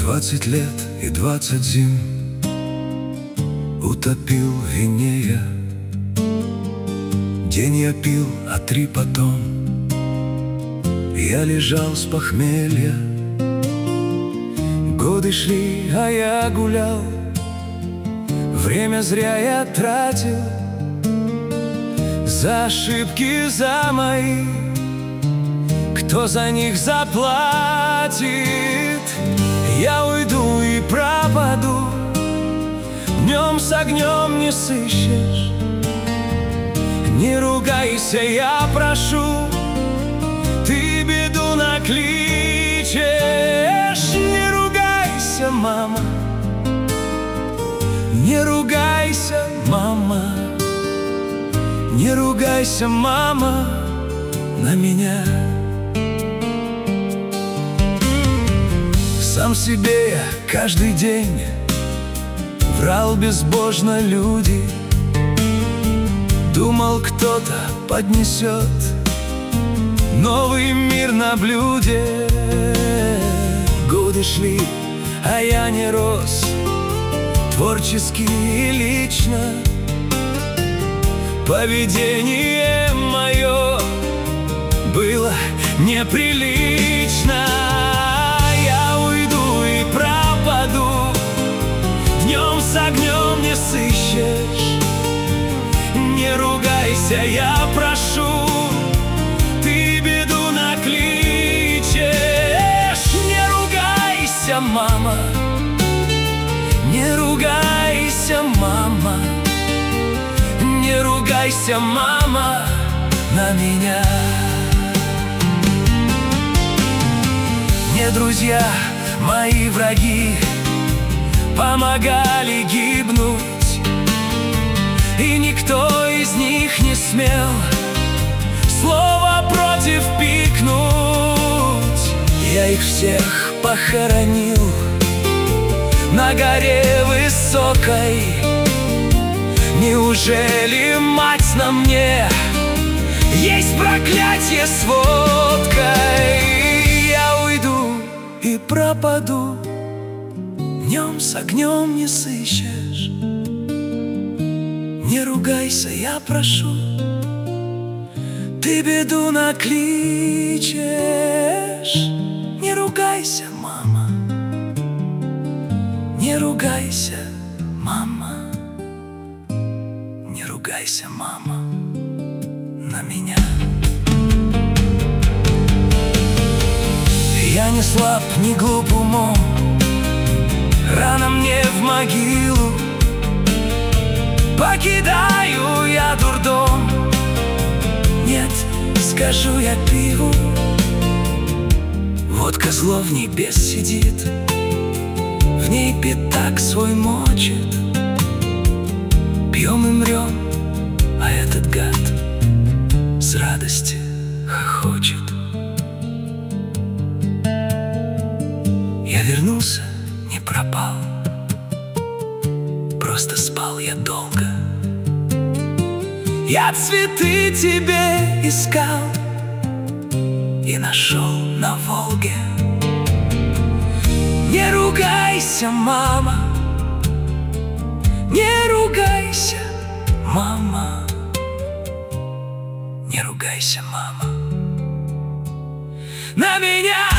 20 лет и 20 зим утопил в вине я. День я пил, а 3 потом я лежал с похмелья. Годы шли, а я гулял, время зря я тратил. За ошибки, за мои, кто за них заплатит? Я уйду и пропаду, днем с огнем не сыщешь. Не ругайся, я прошу, ты беду накличешь. Не ругайся, мама, не ругайся, мама, не ругайся, мама, на меня. Сам себе я каждый день врал безбожно люди. Думал, кто-то поднесет новый мир на блюде. Годы шли, а я не рос творчески и лично. Поведение мое было неприлично. Я уйду и пропаду, днем с огнем не сыщешь. Не ругайся, я прошу, ты беду накличешь. Не ругайся, мама, не ругайся, мама, не ругайся, мама, на меня. Мне друзья, мои враги помогали гибнуть, и никто из них не смел слово против пикнуть. Я их всех похоронил на горе высокой. Неужели, мать, на мне есть проклятие с водкой? Я уйду и пропаду, днем с огнем не сыщешь. Не ругайся, я прошу, ты беду накличешь. Не ругайся, мама, не ругайся, мама, не ругайся, мама, на меня. Я не слаб, не глуп умом, рано мне в могилу. Покидаю я дурдом, нет, скажу я пиву. Водка зло в небес сидит, в ней пятак свой мочит. Пьем и мрем, а этот гад с радости хохочет. Я вернулся, не пропал, просто спал я долго. Я цветы тебе искал и нашел на Волге. Не ругайся, мама, не ругайся, мама, не ругайся, мама, на меня.